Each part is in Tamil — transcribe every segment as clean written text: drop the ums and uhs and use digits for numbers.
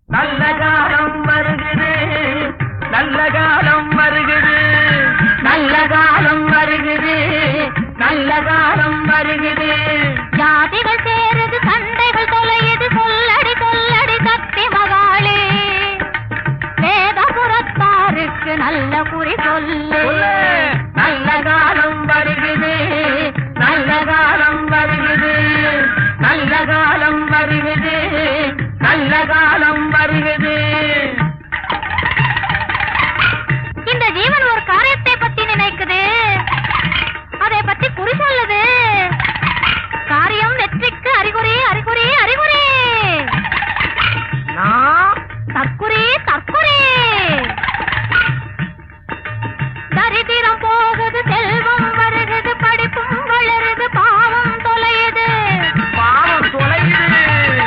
நல்ல காலம் வருகிறது, நல்ல காலம் வருகிறது, நல்ல காலம் வருகிறது, நல்ல காலம் வருகிறது. ஜாதிகள் சேருது, சண்டைகள் தொலையுது, சொல்லடி சொல்லடி சக்தி மகாளே. வேதபுரத்தாருக்கு நல்ல குறி சொல்லு. நல்ல காலம் வருகிறது, நல்ல காலம் வருகிறது, நல்ல காலம் வருகிறது, நல்ல காலம் வருகிறது. இந்த ஜீவன் ஒரு காரியத்தை பத்தி நினைக்குது, அதை பத்தி குறி சொல்லுது. காரியம் வெற்றிக்கு அறிகுறி, அறிகுறி, அறிகுறி. தற்குறி, தற்குறி. தரித்திரம் போகுது, செல்வம் வருகுது, படிப்பும் வளருது, பாவம் தொலையுது, பாவம் தொலையுது.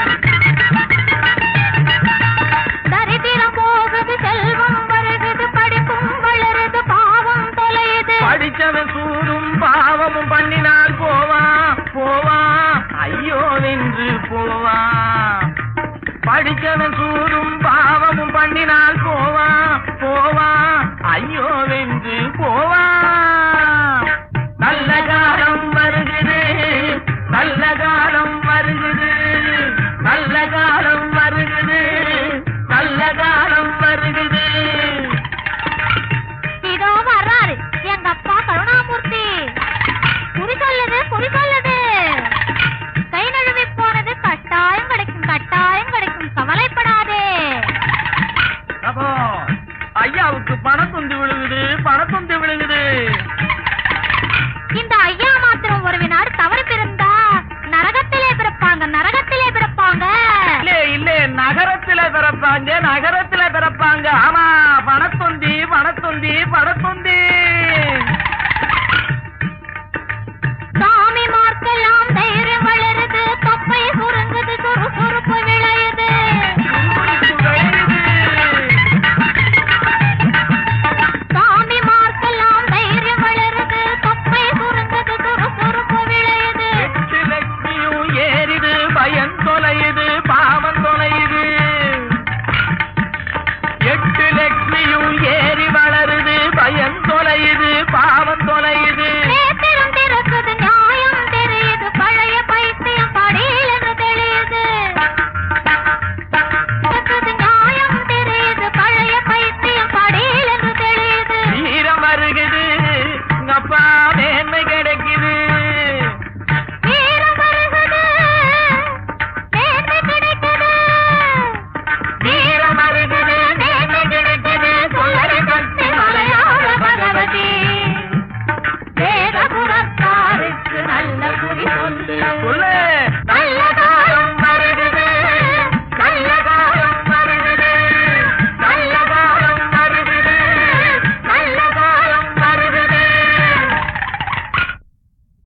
தரித்திரம் போகுது, செல்வம் வருகுது, படிப்பும் வளருது, பாவம் தொலையுது. படிச்சவன் சூடும் பாவமும் பண்ணினால் போவா போவா ஐயோ வென்று போவா. படிச்சவன் சூடும் பாவமும் பண்ணினால் போவா போவா ஐயோ வென்று போவா. நல்ல காலம் வருகிறது, நல்ல காலம் வருகிறது, நல்ல காலம் வருகிறது, நல்ல காலம் வருகிறது. இதோ வர்றாரு எங்க அப்பா கருணாமூர்த்தி. குறி சொல்லுது, குறி சொல்லுது. கை நழுவி போனது கட்டாயம் கிடைக்கும், கட்டாயம் கிடைக்கும், கவலைப்படாதே. அப்போ ஐயாவுக்கு பணம் துண்டு விழுகுது, பணம் துண்டு விழுகுது. இந்த ஐயா மாத்திரம் ஒரு வினாடு தவறு பிறந்தா நரகத்திலே பிறப்பாங்க, நரகத்திலே பிறப்பாங்க. இல்ல இல்ல நகரத்தில பிறப்பாங்க, நகரத்தில்